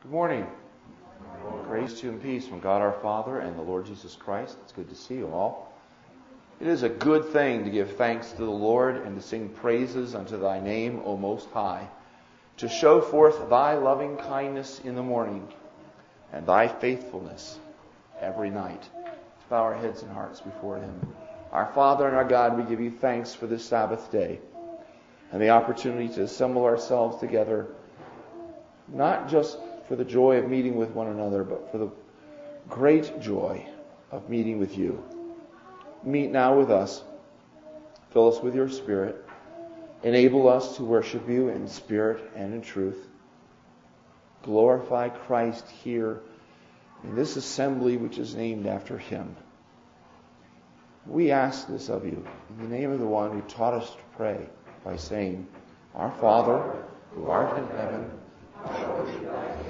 Good morning. Grace to you and peace from God our Father and the Lord Jesus Christ. It's good to see you all. It is a good thing to give thanks to the Lord and to sing praises unto thy name, O Most High, to show forth thy loving kindness in the morning and thy faithfulness every night. Let's bow our heads and hearts before Him. Our Father and our God, we give you thanks for this Sabbath day and the opportunity to assemble ourselves together, not just for the joy of meeting with one another, but for the great joy of meeting with you. Meet now with us. Fill us with your Spirit. Enable us to worship you in spirit and in truth. Glorify Christ here in this assembly which is named after Him. We ask this of you in the name of the one who taught us to pray by saying, Our Father, who art in heaven, hallowed be thy name.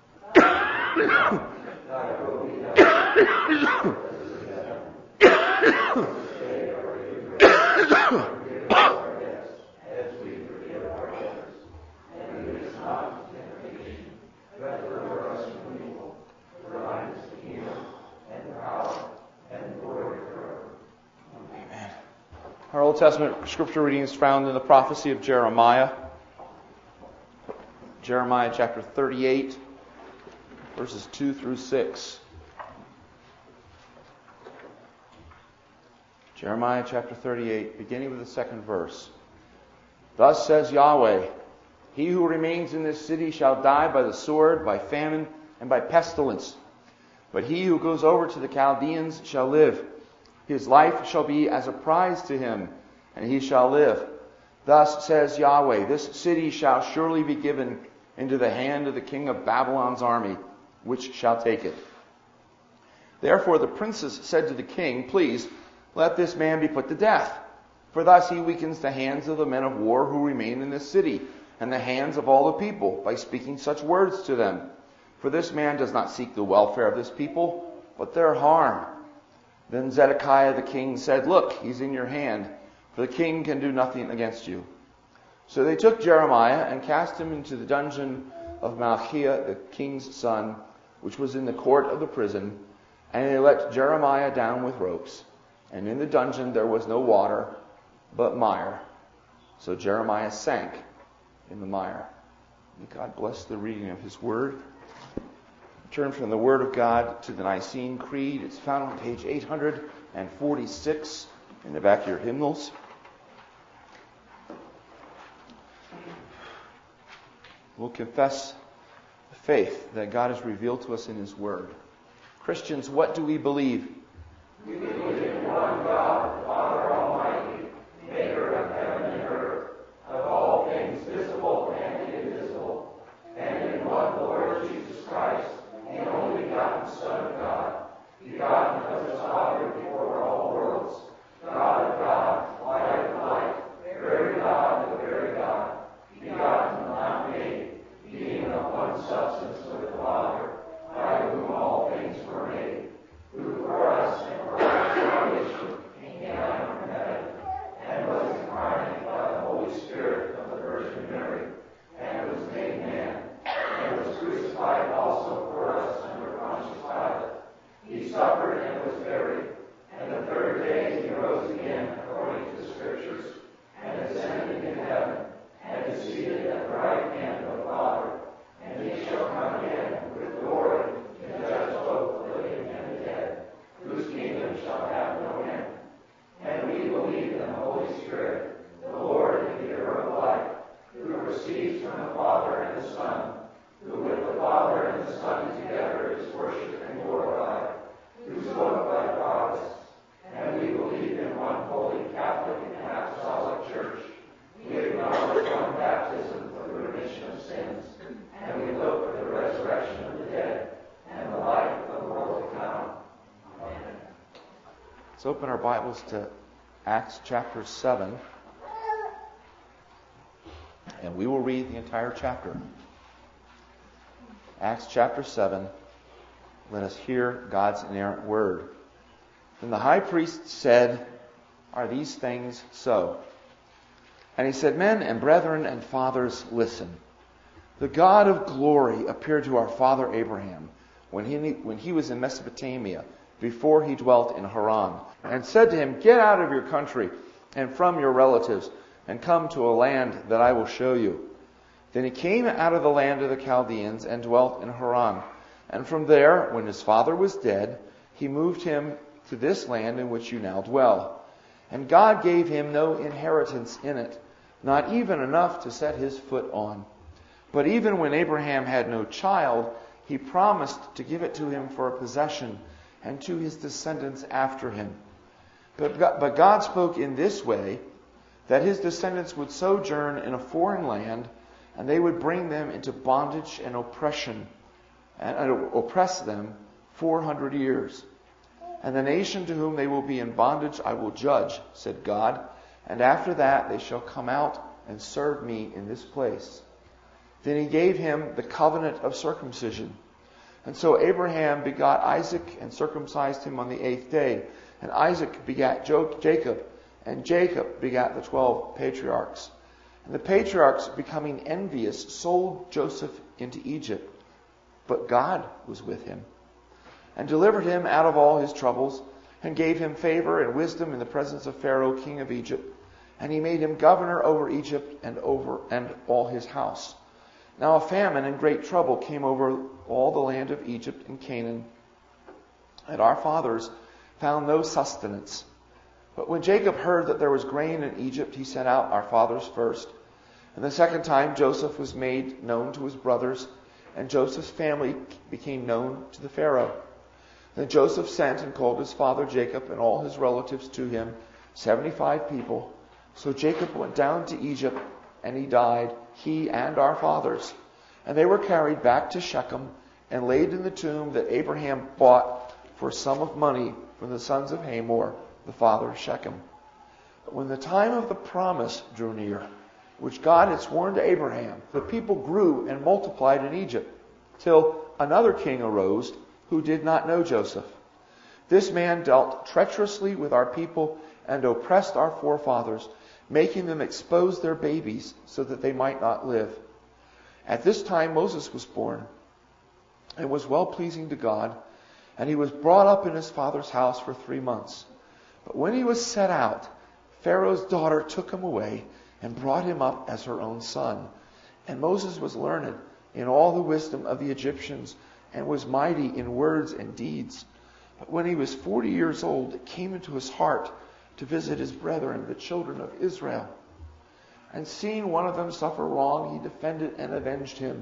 Thy will be done. Forgive our debts, as we forgive our debtors. And lead us not into temptation, but deliver us from evil. For thine is the kingdom, and the power, and the glory forever. Amen. Our Old Testament scripture reading is found in the prophecy of Jeremiah. Jeremiah chapter 38, verses 2 through 6. Jeremiah chapter 38, beginning with the second verse. Thus says Yahweh, He who remains in this city shall die by the sword, by famine, and by pestilence. But he who goes over to the Chaldeans shall live. His life shall be as a prize to him, and he shall live. Thus says Yahweh, this city shall surely be given into the hand of the king of Babylon's army, which shall take it. Therefore the princes said to the king, Please, let this man be put to death. For thus he weakens the hands of the men of war who remain in this city, and the hands of all the people, by speaking such words to them. For this man does not seek the welfare of this people, but their harm. Then Zedekiah the king said, Look, he's in your hand, for the king can do nothing against you. So they took Jeremiah and cast him into the dungeon of Malchiah the king's son, which was in the court of the prison, and they let Jeremiah down with ropes. And in the dungeon there was no water, but mire. So Jeremiah sank in the mire. May God bless the reading of His Word. Turn from the Word of God to the Nicene Creed. It's found on page 846 in the back of your hymnals. We'll confess the faith that God has revealed to us in His Word. Christians, what do we believe? We believe in one God, the Father Almighty, maker of heaven and earth, of all things visible and invisible, and in one Lord Jesus Christ, the only begotten Son of God, begotten of His Father before all worlds, God of God, light of light, very God of the very God, begotten, not made, being of one substance with the Father, by whom all things were made, who for us and for our salvation came down from heaven, and was incarnate by the Holy Spirit of the Virgin Mary, and was made man, and was crucified also for us under Pontius Pilate. He suffered and was buried, and the third day he rose again according to the Scriptures, and ascended into heaven, and is seated at the right hand of the Father, and he shall come again with glory to judge both the living and the dead, whose kingdom shall have no end. And we believe in the Holy Spirit, the Lord and giver of life, who proceeds from the Father and the Son, who with the Father and the Son together is worshipped and glorified, who spoke by the prophets. And we believe in one holy Catholic and Apostolic Church. We acknowledge one baptism for the remission of sins, and we look for the resurrection of the dead and the life of the world to come. Amen. Let's open our Bibles to Acts chapter 7, and we will read the entire chapter. Acts chapter 7, let us hear God's inerrant word. Then the high priest said, Are these things so? And he said, Men and brethren and fathers, listen. The God of glory appeared to our father Abraham when he was in Mesopotamia, before he dwelt in Haran, and said to him, Get out of your country and from your relatives, and come to a land that I will show you. Then he came out of the land of the Chaldeans and dwelt in Haran. And from there, when his father was dead, he moved him to this land in which you now dwell. And God gave him no inheritance in it, not even enough to set his foot on. But even when Abraham had no child, he promised to give it to him for a possession, and to his descendants after him. But God spoke in this way, that his descendants would sojourn in a foreign land, and they would bring them into bondage and oppression, and oppress them 400 years. And the nation to whom they will be in bondage I will judge, said God, and after that they shall come out and serve me in this place. Then he gave him the covenant of circumcision. And so Abraham begot Isaac and circumcised him on the 8th day. And Isaac begat Jacob, and Jacob begat the 12 patriarchs. And the patriarchs, becoming envious, sold Joseph into Egypt. But God was with him, and delivered him out of all his troubles, and gave him favor and wisdom in the presence of Pharaoh, king of Egypt. And he made him governor over Egypt and all his house. Now a famine and great trouble came over all the land of Egypt and Canaan, and our fathers found no sustenance. But when Jacob heard that there was grain in Egypt, he sent out our fathers first. And the second time Joseph was made known to his brothers, and Joseph's family became known to the Pharaoh. Then Joseph sent and called his father Jacob and all his relatives to him, 75 people. So Jacob went down to Egypt, and he died, he and our fathers. And they were carried back to Shechem and laid in the tomb that Abraham bought for a sum of money from the sons of Hamor, the father of Shechem. But when the time of the promise drew near, which God had sworn to Abraham, the people grew and multiplied in Egypt, till another king arose who did not know Joseph. This man dealt treacherously with our people and oppressed our forefathers, making them expose their babies so that they might not live. At this time Moses was born and was well-pleasing to God, and he was brought up in his father's house for 3 months. But when he was set out, Pharaoh's daughter took him away and brought him up as her own son. And Moses was learned in all the wisdom of the Egyptians and was mighty in words and deeds. But when he was 40 years old, it came into his heart to visit his brethren, the children of Israel. And seeing one of them suffer wrong, he defended and avenged him,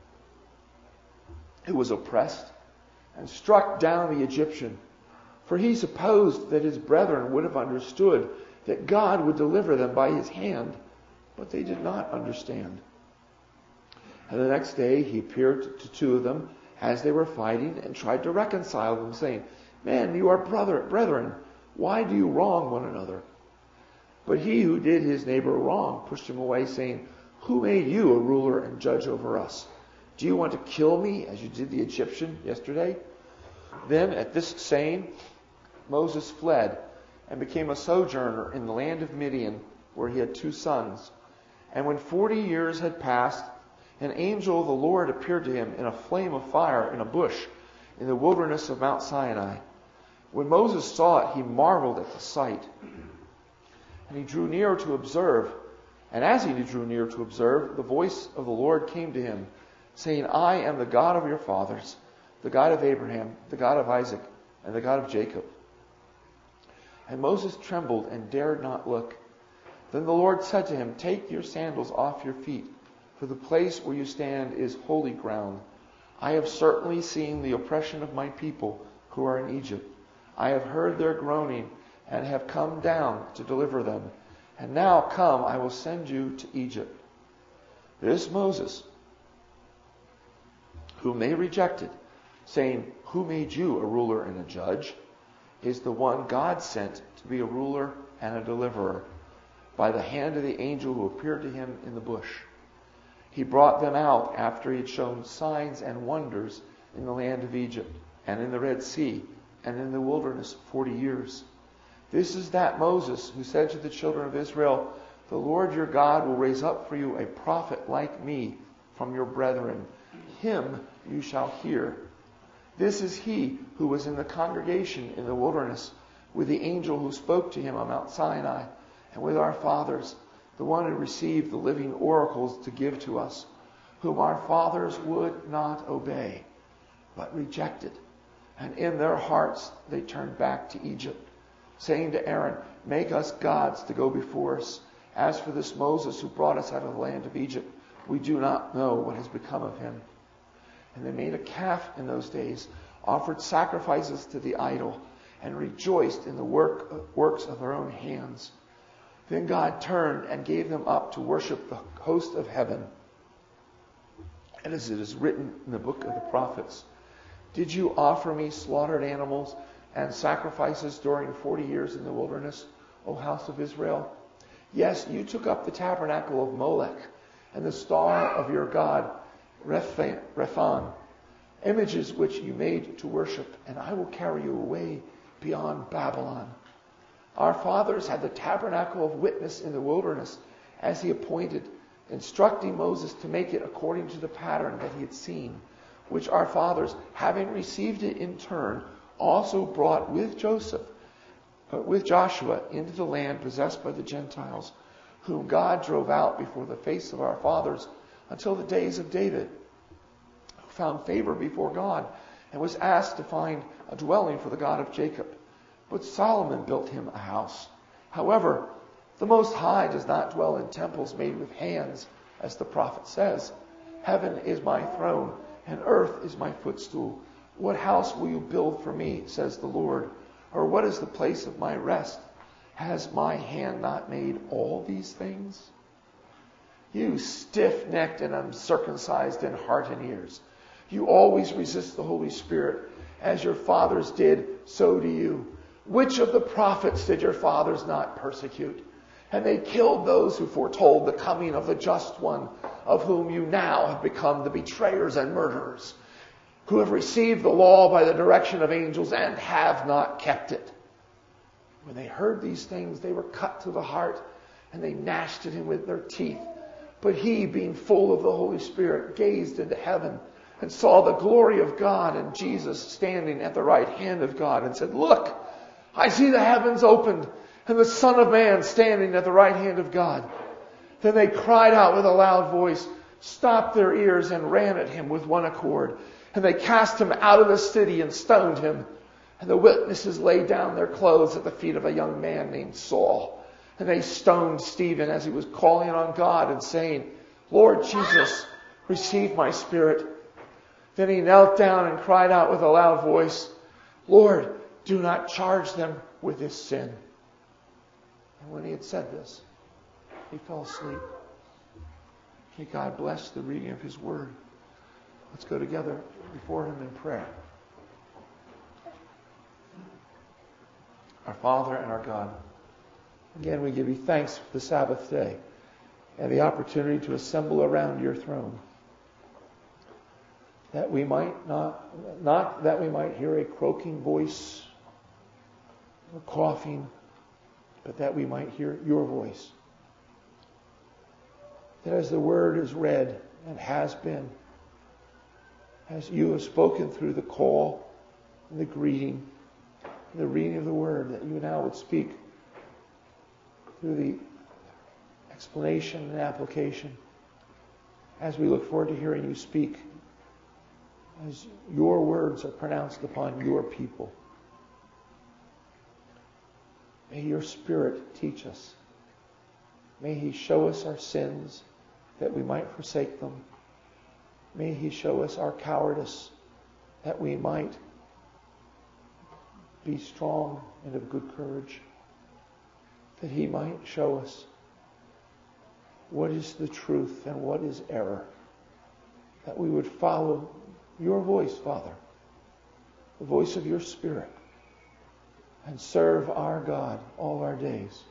who was oppressed, and struck down the Egyptian. For he supposed that his brethren would have understood that God would deliver them by his hand, but they did not understand. And the next day he appeared to 2 of them as they were fighting, and tried to reconcile them, saying, Men, you are brethren. Why do you wrong one another? But he who did his neighbor wrong pushed him away, saying, Who made you a ruler and judge over us? Do you want to kill me as you did the Egyptian yesterday? Then at this saying, Moses fled and became a sojourner in the land of Midian, where he had 2 sons. And when 40 years had passed, an angel of the Lord appeared to him in a flame of fire in a bush in the wilderness of Mount Sinai. When Moses saw it, he marveled at the sight. And he drew near to observe. And as he drew near to observe, the voice of the Lord came to him, saying, I am the God of your fathers, the God of Abraham, the God of Isaac, and the God of Jacob. And Moses trembled and dared not look. Then the Lord said to him, Take your sandals off your feet, for the place where you stand is holy ground. I have certainly seen the oppression of my people who are in Egypt. I have heard their groaning and have come down to deliver them. And now come, I will send you to Egypt. This Moses, whom they rejected, saying, Who made you a ruler and a judge? Is the one God sent to be a ruler and a deliverer, by the hand of the angel who appeared to him in the bush. He brought them out after he had shown signs and wonders in the land of Egypt, and in the Red Sea, and in the wilderness 40 years. This is that Moses who said to the children of Israel, The Lord your God will raise up for you a prophet like me from your brethren. Him you shall hear. This is he who was in the congregation in the wilderness with the angel who spoke to him on Mount Sinai, and with our fathers, the one who received the living oracles to give to us, whom our fathers would not obey, but rejected. And in their hearts they turned back to Egypt, saying to Aaron, make us gods to go before us. As for this Moses who brought us out of the land of Egypt, we do not know what has become of him. And they made a calf in those days, offered sacrifices to the idol, and rejoiced in the works of their own hands. Then God turned and gave them up to worship the host of heaven. And as it is written in the book of the prophets, did you offer me slaughtered animals and sacrifices during 40 years in the wilderness, O house of Israel? Yes, you took up the tabernacle of Molech and the star of your god Rephan, images which you made to worship, and I will carry you away beyond Babylon. Our fathers had the tabernacle of witness in the wilderness, as he appointed, instructing Moses to make it according to the pattern that he had seen, which our fathers, having received it in turn, also brought with Joshua into the land possessed by the Gentiles, whom God drove out before the face of our fathers until the days of David, who found favor before God and was asked to find a dwelling for the God of Jacob. But Solomon built him a house. However, the Most High does not dwell in temples made with hands, as the prophet says. Heaven is my throne, and earth is my footstool. What house will you build for me, says the Lord? Or what is the place of my rest? Has my hand not made all these things? You stiff-necked and uncircumcised in heart and ears, you always resist the Holy Spirit. As your fathers did, so do you. Which of the prophets did your fathers not persecute? And they killed those who foretold the coming of the just one, of whom you now have become the betrayers and murderers, who have received the law by the direction of angels and have not kept it. When they heard these things, they were cut to the heart, and they gnashed at him with their teeth. But he, being full of the Holy Spirit, gazed into heaven and saw the glory of God and Jesus standing at the right hand of God, and said, look, I see the heavens opened and the Son of Man standing at the right hand of God. Then they cried out with a loud voice, stopped their ears, and ran at him with one accord. And they cast him out of the city and stoned him. And the witnesses laid down their clothes at the feet of a young man named Saul. And they stoned Stephen as he was calling on God and saying, Lord Jesus, receive my spirit. Then he knelt down and cried out with a loud voice, Lord, do not charge them with this sin. And when he had said this, he fell asleep. May God bless the reading of his word. Let's go together before him in prayer. Our Father and our God, again we give you thanks for the Sabbath day and the opportunity to assemble around your throne, that we might not that we might hear a croaking voice or coughing, but that we might hear your voice. That as the word is read and has been, as you have spoken through the call and the greeting and the reading of the word, that you now would speak through the explanation and application as we look forward to hearing you speak, as your words are pronounced upon your people. May your Spirit teach us. May he show us our sins that we might forsake them. May he show us our cowardice that we might be strong and of good courage. That he might show us what is the truth and what is error. That we would follow your voice, Father, the voice of your Spirit, and serve our God all our days.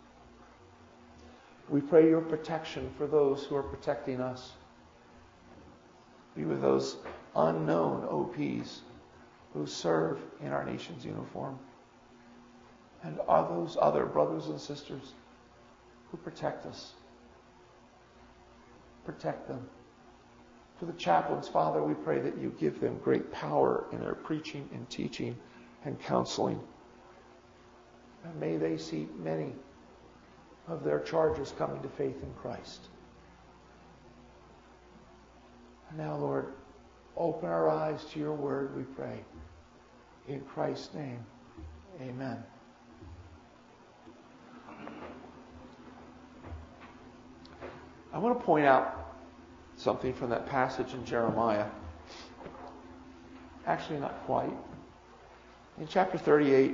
We pray your protection for those who are protecting us. Be with those unknown OPs who serve in our nation's uniform, and all those other brothers and sisters who protect us. Protect them. For the chaplains, Father, we pray that you give them great power in their preaching and teaching and counseling. And may they see many of their charges coming to faith in Christ. And now, Lord, open our eyes to your word, we pray. In Christ's name, amen. I want to point out something from that passage in Jeremiah. Actually, not quite. In chapter 38,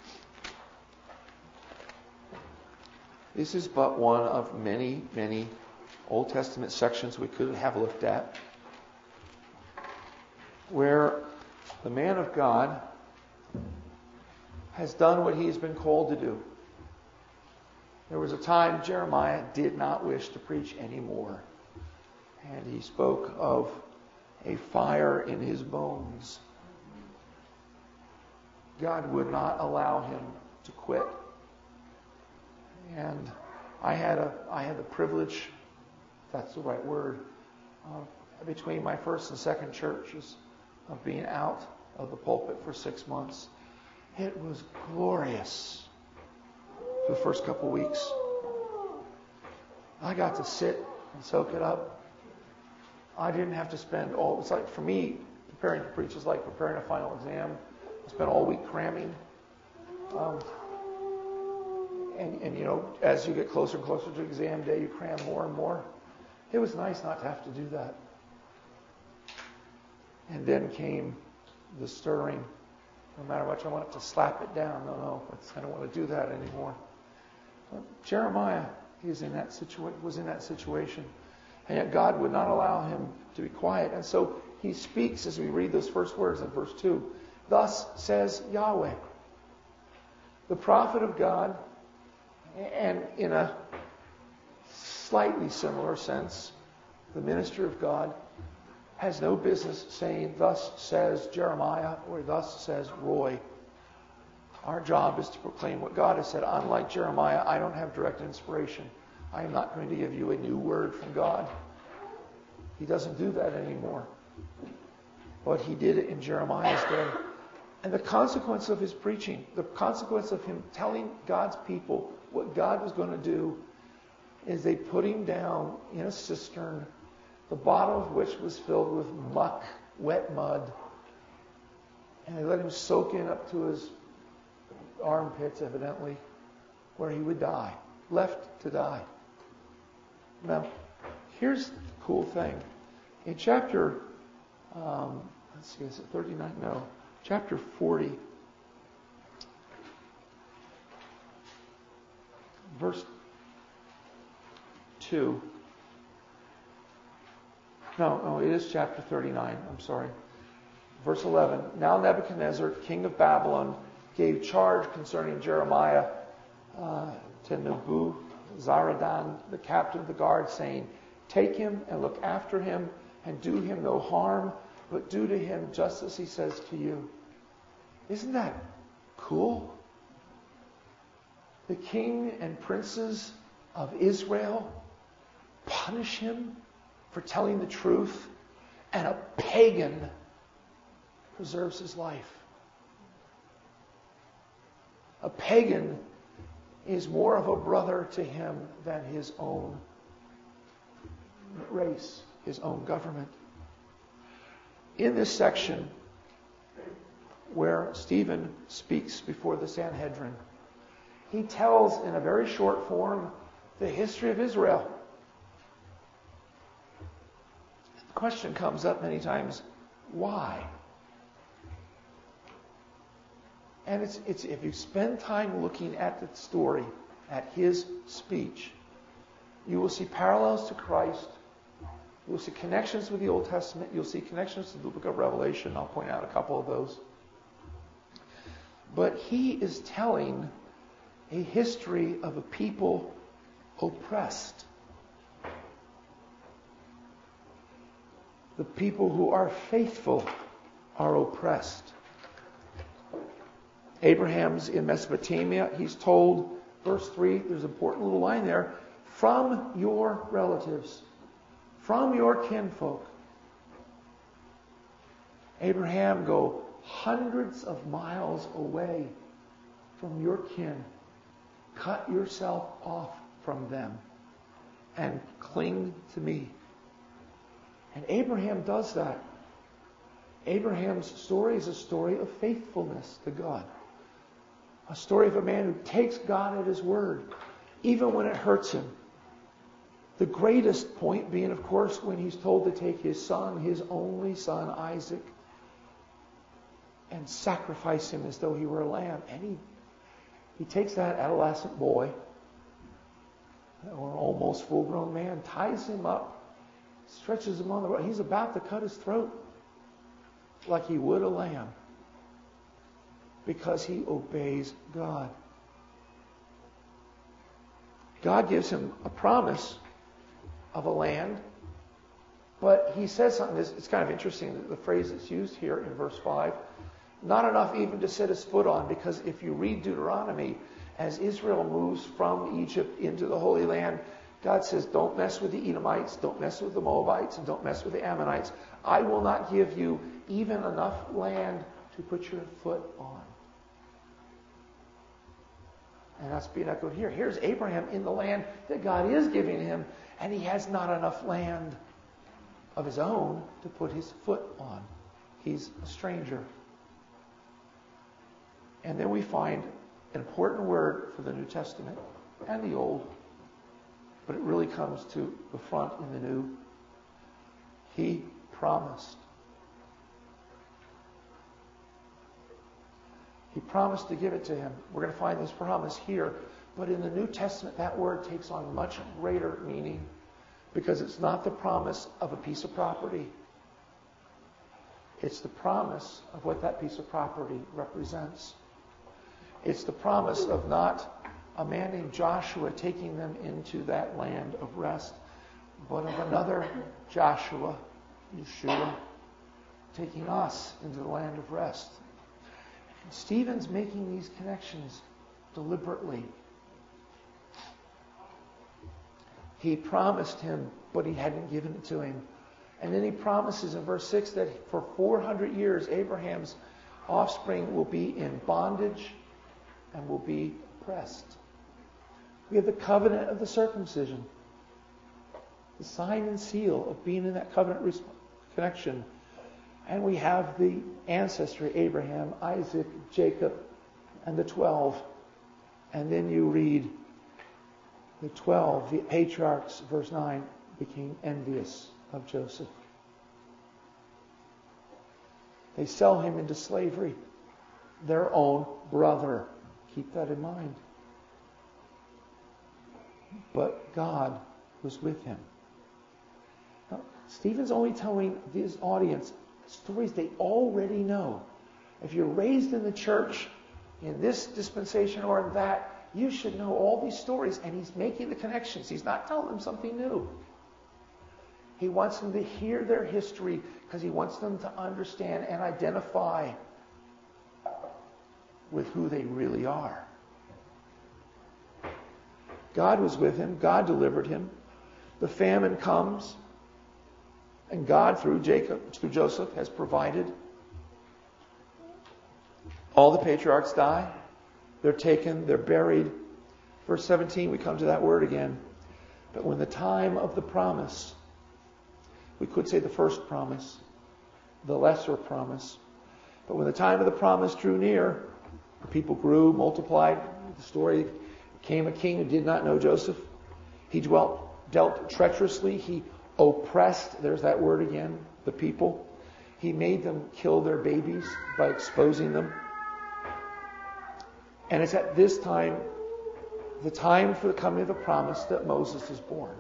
this is but one of many, many Old Testament sections we could have looked at, where the man of God has done what he's been called to do. There was a time Jeremiah did not wish to preach anymore. And he spoke of a fire in his bones. God would not allow him to quit. And I had the privilege, if that's the right word, between my first and second churches of being out of the pulpit for 6 months. It was glorious for the first couple of weeks. I got to sit and soak it up. I didn't have to spend it's like, for me, preparing to preach is like preparing a final exam. I spent all week cramming. And you know, as you get closer and closer to exam day, you cram more and more. It was nice not to have to do that. And then came the stirring. No matter what, I wanted to slap it down. No, I don't want to do that anymore. Jeremiah was in that situation. And yet God would not allow him to be quiet. And so he speaks as we read those first words in verse 2. Thus says Yahweh. The prophet of God, and in a slightly similar sense, the minister of God, has no business saying, thus says Jeremiah, or thus says Roy. Our job is to proclaim what God has said. Unlike Jeremiah, I don't have direct inspiration. I am not going to give you a new word from God. He doesn't do that anymore. But he did it in Jeremiah's day. And the consequence of his preaching, the consequence of him telling God's people what God was going to do, is they put him down in a cistern, the bottom of which was filled with muck, wet mud. And they let him soak in up to his armpits, evidently, where he would die, left to die. Now, here's the cool thing. In chapter, is it 39? No. Chapter 40, verse 2. No, it is chapter 39. I'm sorry. Verse 11. Now Nebuchadnezzar, king of Babylon, gave charge concerning Jeremiah to Nebuzaradan, the captain of the guard, saying, take him and look after him and do him no harm, but do to him just as he says to you. Isn't that cool? The king and princes of Israel punish him for telling the truth, and a pagan preserves his life. A pagan is more of a brother to him than his own race, his own government. In this section where Stephen speaks before the Sanhedrin, he tells in a very short form the history of Israel. The question comes up many times, why? And it's if you spend time looking at the story, at his speech, you will see parallels to Christ. You'll see connections with the Old Testament. You'll see connections to the book of Revelation. I'll point out a couple of those. But he is telling a history of a people oppressed. The people who are faithful are oppressed. Abraham's in Mesopotamia. He's told, verse 3, there's an important little line there, from your relatives, from your kinfolk, Abraham, go hundreds of miles away from your kin. Cut yourself off from them and cling to me. And Abraham does that. Abraham's story is a story of faithfulness to God. A story of a man who takes God at his word, even when it hurts him. The greatest point being, of course, when he's told to take his son, his only son, Isaac, and sacrifice him as though he were a lamb. And he takes that adolescent boy, or almost full-grown man, ties him up, stretches him on the road. He's about to cut his throat like he would a lamb because he obeys God. God gives him a promise of a land, but he says something. It's kind of interesting, the phrase that's used here in verse 5. Not enough even to set his foot on, because if you read Deuteronomy, as Israel moves from Egypt into the Holy Land, God says, don't mess with the Edomites, don't mess with the Moabites, and don't mess with the Ammonites. I will not give you even enough land to put your foot on. And that's being echoed here. Here's Abraham in the land that God is giving him, and he has not enough land of his own to put his foot on. He's a stranger. And then we find an important word for the New Testament and the Old, but it really comes to the front in the New. He promised. He promised to give it to him. We're going to find this promise here. But in the New Testament, that word takes on much greater meaning, because it's not the promise of a piece of property. It's the promise of what that piece of property represents. It's the promise of not a man named Joshua taking them into that land of rest, but of another Joshua, Yeshua, taking us into the land of rest. And Stephen's making these connections deliberately. He promised him, but he hadn't given it to him. And then he promises in verse 6 that for 400 years Abraham's offspring will be in bondage and will be oppressed. We have the covenant of the circumcision, the sign and seal of being in that covenant connection. And we have the ancestry, Abraham, Isaac, Jacob, and the 12. And then you read the 12, the patriarchs, verse 9, became envious of Joseph. They sell him into slavery. Their own brother. Keep that in mind. But God was with him. Now, Stephen's only telling this audience stories they already know. If you're raised in the church, in this dispensation or in that, you should know all these stories. And he's making the connections. He's not telling them something new. He wants them to hear their history because he wants them to understand and identify with who they really are. God was with him. God delivered him. The famine comes. And God, through Joseph, has provided. All the patriarchs die. They're taken. They're buried. Verse 17, we come to that word again. But when the time of the promise, we could say the first promise, the lesser promise. But when the time of the promise drew near, the people grew, multiplied. The story came a king who did not know Joseph. He dealt treacherously. He oppressed, there's that word again, the people. He made them kill their babies by exposing them. And it's at this time, the time for the coming of the promise, that Moses is born.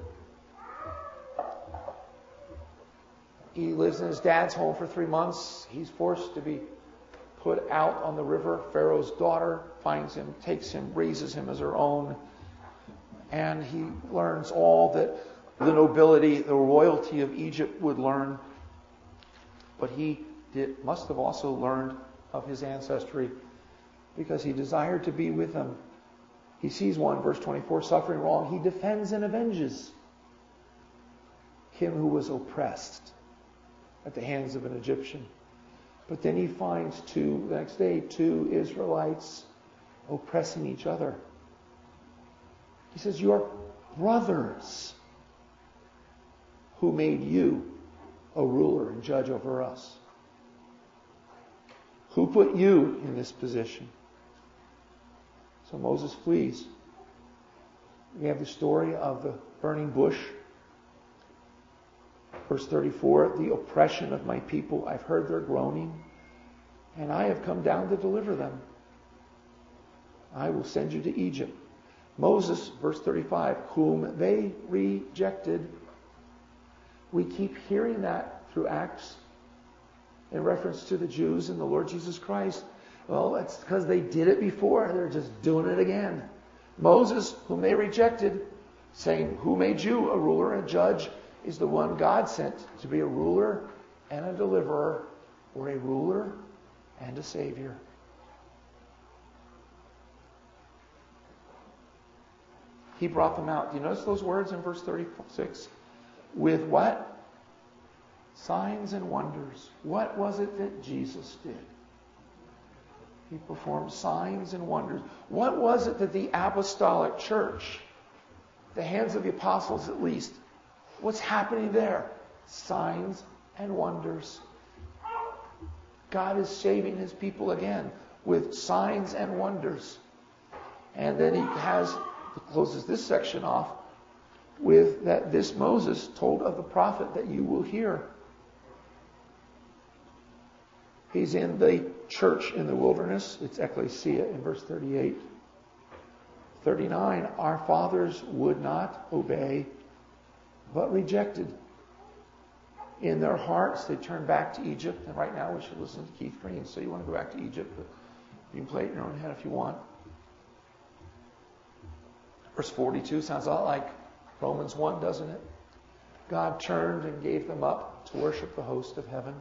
He lives in his dad's home for 3 months. He's forced to be put out on the river. Pharaoh's daughter finds him, takes him, raises him as her own. And he learns all that the nobility, the royalty of Egypt would learn. But he must have also learned of his ancestry, because he desired to be with them. He sees one, verse 24, suffering wrong. He defends and avenges him who was oppressed at the hands of an Egyptian. But then he finds the next day, two Israelites oppressing each other. He says, your brothers who made you a ruler and judge over us. Who put you in this position? So Moses flees. We have the story of the burning bush. Verse 34, the oppression of my people, I've heard their groaning, and I have come down to deliver them. I will send you to Egypt. Moses, verse 35, whom they rejected. We keep hearing that through Acts in reference to the Jews and the Lord Jesus Christ. Well, it's because they did it before. They're just doing it again. Moses, whom they rejected, saying, who made you a ruler and a judge, is the one God sent to be a ruler and a deliverer, or a ruler and a savior. He brought them out. Do you notice those words in verse 36? With what? Signs and wonders. What was it that Jesus did? He performed signs and wonders. What was it that the apostolic church, the hands of the apostles at least, what's happening there? Signs and wonders. God is saving his people again with signs and wonders. And then he closes this section off with that this Moses told of the prophet that you will hear. He's in the church in the wilderness. It's ecclesia in verse 38. 39, our fathers would not obey, but rejected. In their hearts, they turned back to Egypt. And right now we should listen to Keith Green. So you want to go back to Egypt, but you can play it in your own head if you want. Verse 42 sounds a lot like Romans 1, doesn't it? God turned and gave them up to worship the host of heaven.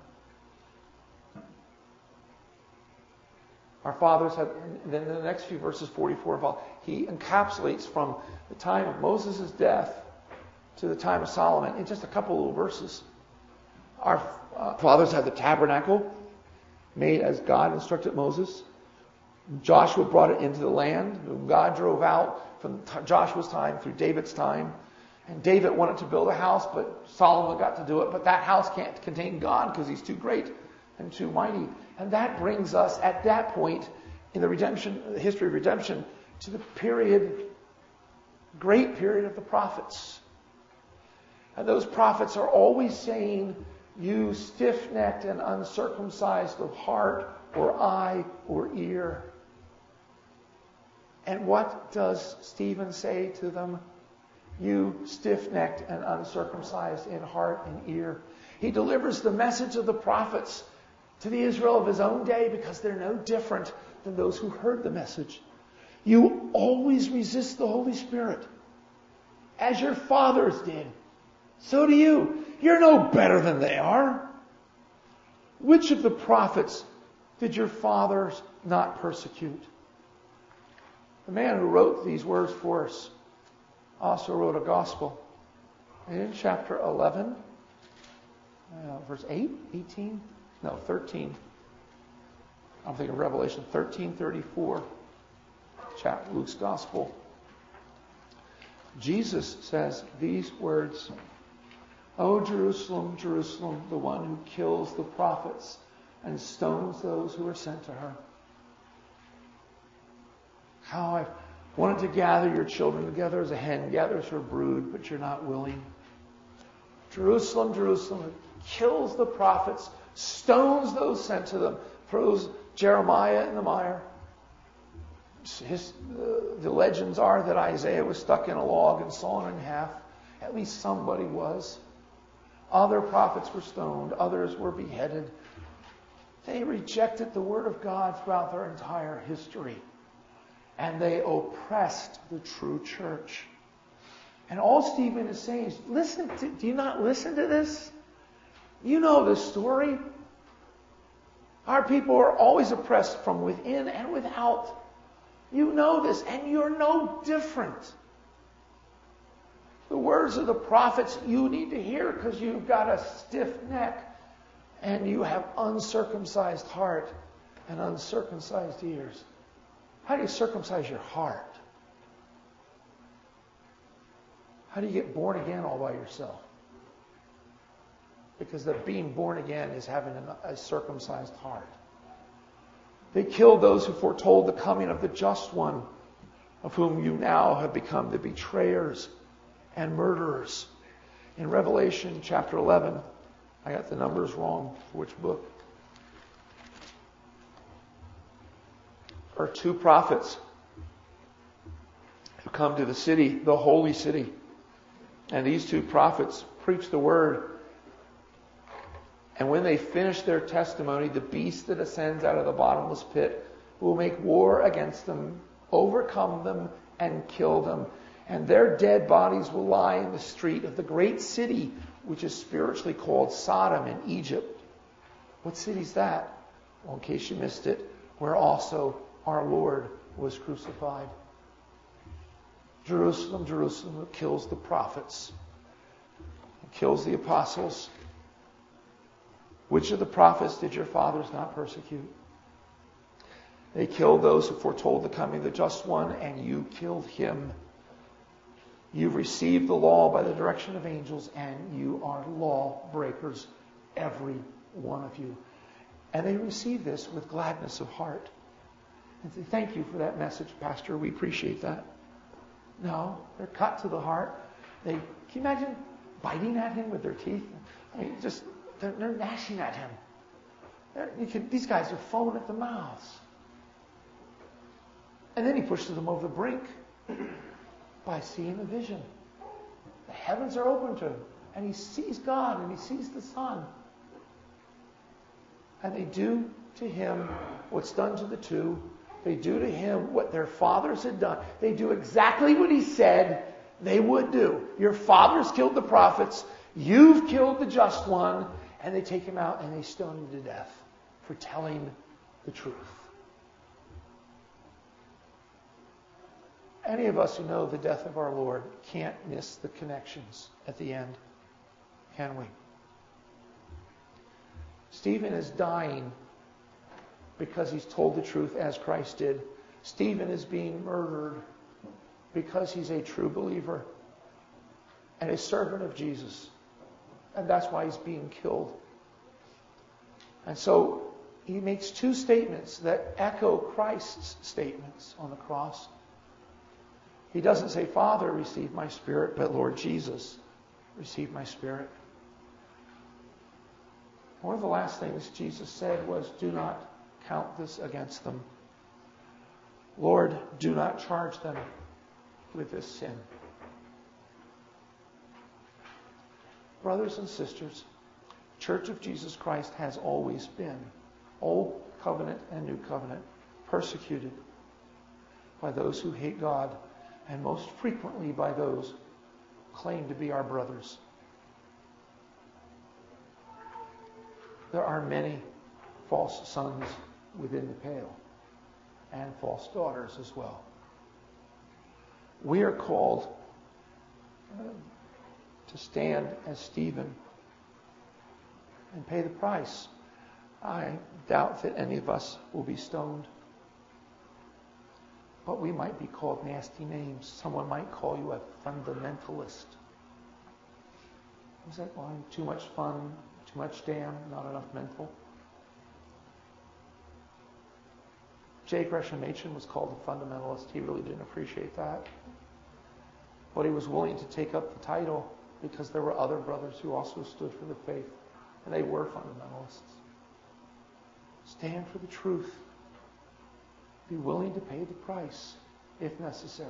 Our fathers had, and then in the next few verses, 44 and following, he encapsulates from the time of Moses' death to the time of Solomon in just a couple of little verses. Our fathers had the tabernacle made as God instructed Moses. Joshua brought it into the land. God drove out from Joshua's time through David's time. And David wanted to build a house, but Solomon got to do it. But that house can't contain God because he's too great and too mighty. And that brings us at that point in the history of redemption, to the great period of the prophets. And those prophets are always saying, you stiff-necked and uncircumcised of heart or eye or ear. And what does Stephen say to them? You stiff-necked and uncircumcised in heart and ear. He delivers the message of the prophets to the Israel of his own day because they're no different than those who heard the message. You always resist the Holy Spirit, as your fathers did. So do you. You're no better than they are. Which of the prophets did your fathers not persecute? The man who wrote these words for us also wrote a gospel. And in chapter 11, verse 13. I'm thinking of Revelation 13:34. Luke's gospel. Jesus says these words, O Jerusalem, Jerusalem, the one who kills the prophets and stones those who are sent to her. How I've wanted to gather your children together as a hen gathers her brood, but you're not willing. Jerusalem, Jerusalem, kills the prophets, stones those sent to them, throws Jeremiah in the mire. The legends are that Isaiah was stuck in a log and sawn in half. At least somebody was. Other prophets were stoned. Others were beheaded. They rejected the word of God throughout their entire history. And they oppressed the true church. And all Stephen is saying is, do you not listen to this? You know the story. Our people are always oppressed from within and without. You know this, and you're no different. The words of the prophets you need to hear because you've got a stiff neck and you have uncircumcised heart and uncircumcised ears. How do you circumcise your heart? How do you get born again all by yourself? Because the being born again is having a circumcised heart. They killed those who foretold the coming of the just one, of whom you now have become the betrayers and murderers. In Revelation chapter 11, I got the numbers wrong for which book. Are two prophets who come to the city, the holy city. And these two prophets preach the word. And when they finish their testimony, the beast that ascends out of the bottomless pit will make war against them, overcome them, and kill them. And their dead bodies will lie in the street of the great city, which is spiritually called Sodom in Egypt. What city is that? Well, in case you missed it, where also our Lord was crucified. Jerusalem, Jerusalem, who kills the prophets, who kills the apostles. Which of the prophets did your fathers not persecute? They killed those who foretold the coming of the just one, and you killed him. You've received the law by the direction of angels, and you are lawbreakers, every one of you. And they receive this with gladness of heart. And say, thank you for that message, Pastor. We appreciate that. No, they're cut to the heart. Can you imagine biting at him with their teeth? I mean, they're gnashing at him. These guys are foaming at the mouths. And then he pushes them over the brink by seeing a vision. The heavens are open to him, and he sees God, and he sees the Son. And they do to him what's done to the two. They do to him what their fathers had done. They do exactly what he said they would do. Your fathers killed the prophets. You've killed the just one. And they take him out and they stone him to death for telling the truth. Any of us who know the death of our Lord can't miss the connections at the end, can we? Stephen is dying because he's told the truth as Christ did. Stephen is being murdered because he's a true believer and a servant of Jesus. And that's why he's being killed. And so he makes two statements that echo Christ's statements on the cross. He doesn't say, Father, receive my spirit, but Lord Jesus, receive my spirit. One of the last things Jesus said was, do not count this against them. Lord, do not charge them with this sin. Brothers and sisters, Church of Jesus Christ has always been, Old Covenant and New Covenant, persecuted by those who hate God, and most frequently by those who claim to be our brothers. There are many false sons within the pale, and false daughters as well. We are called to stand as Stephen and pay the price. I doubt that any of us will be stoned. But we might be called nasty names. Someone might call you a fundamentalist. Is that line? Too much fun, too much damn, not enough mental. J. Gresham Machen was called a fundamentalist. He really didn't appreciate that. But he was willing to take up the title because there were other brothers who also stood for the faith, and they were fundamentalists. Stand for the truth. Be willing to pay the price if necessary.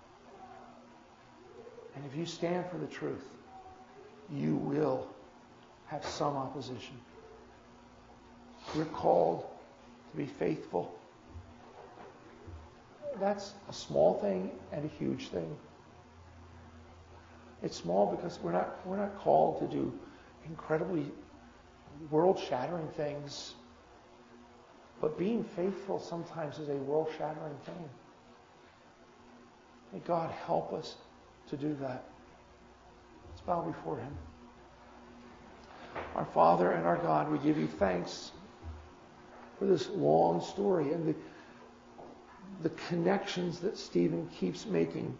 And if you stand for the truth, you will have some opposition. We're called to be faithful. That's a small thing and a huge thing. It's small because we're not called to do incredibly world-shattering things. But being faithful sometimes is a world-shattering thing. May God help us to do that. Let's bow before Him. Our Father and our God, we give you thanks for this long story and the connections that Stephen keeps making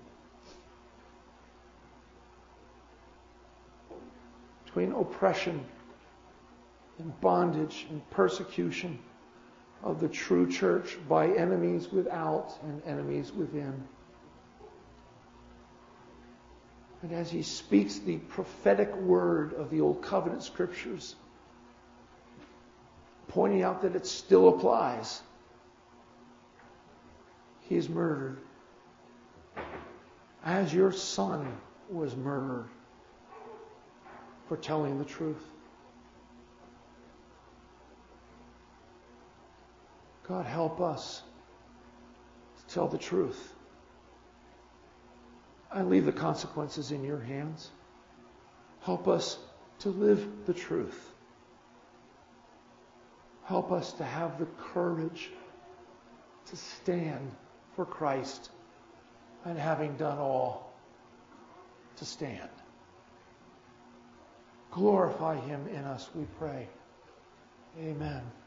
between oppression and bondage and persecution of the true church by enemies without and enemies within. And as he speaks the prophetic word of the Old Covenant Scriptures, pointing out that it still applies, he is murdered as your son was murdered for telling the truth. God, help us to tell the truth. I leave the consequences in your hands. Help us to live the truth. Help us to have the courage to stand for Christ, and having done all, to stand. Glorify him in us, we pray. Amen.